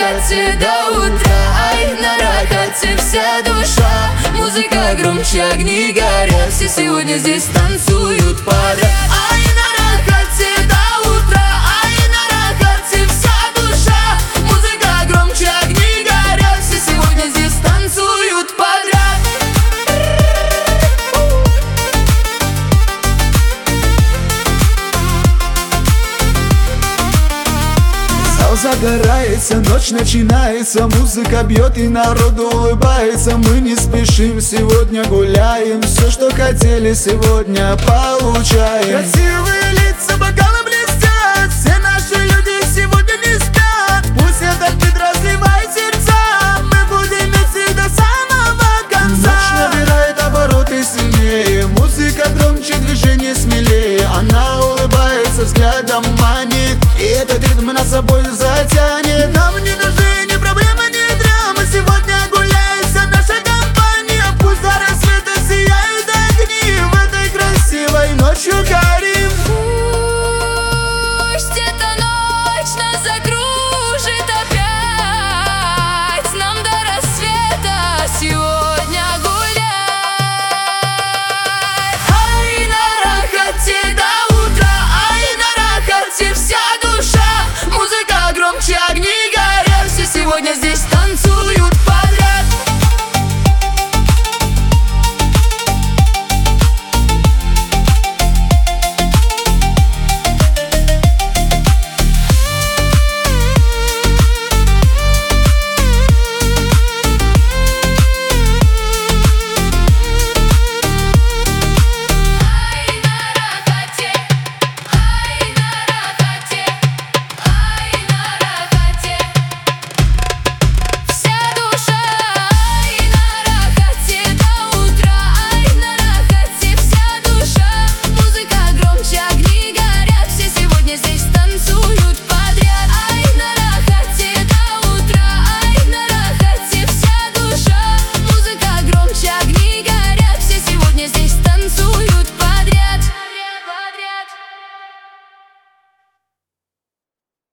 ракате до утра, ай, на ракате вся душа. Музыка громче, огни горят, все сегодня здесь танцуют подряд. Ай, на ракате до утра, ай, на ракате вся душа. Музыка громче, огни горят, все сегодня здесь танцуют подряд. Зал загорается, ночь начинается, музыка бьет и народ улыбается. Мы не спешим, сегодня гуляем, все, что хотели, сегодня получаем. Красивые лица